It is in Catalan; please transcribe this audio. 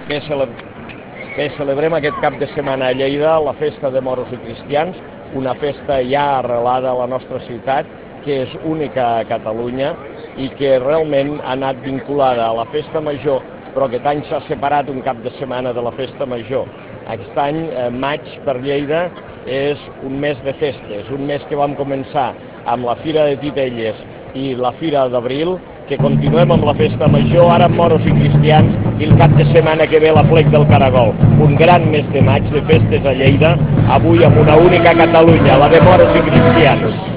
que celebrem aquest cap de setmana a Lleida la festa de moros i cristians, una festa ja arrelada a la nostra ciutat, que és única a Catalunya i que realment ha anat vinculada a la festa major, però aquest any s'ha separat un cap de setmana de la festa major. Aquest any, maig per Lleida, és un mes de festes, un mes que vam començar amb la Fira de Titelles i la Fira d'Abril, que continuem amb la festa major, ara amb moros i cristians, i el cap de setmana que ve la Plec del Caragol. Un gran mes de maig de festes a Lleida, avui amb una única Catalunya, la de moros i cristians.